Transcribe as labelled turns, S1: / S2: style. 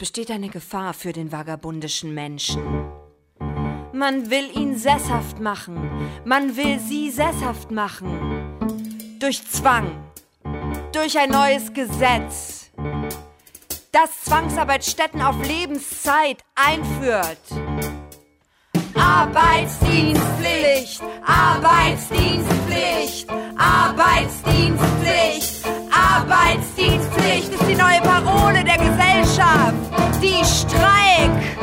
S1: besteht eine Gefahr für den vagabundischen Menschen. Man will ihn sesshaft machen, man will sie sesshaft machen. Durch Zwang, durch ein neues Gesetz, das Zwangsarbeitsstätten auf Lebenszeit einführt. Arbeitsdienstpflicht, Arbeitsdienstpflicht, Arbeitsdienstpflicht, Arbeitsdienstpflicht ist die neue Parole der Gesellschaft, die Streik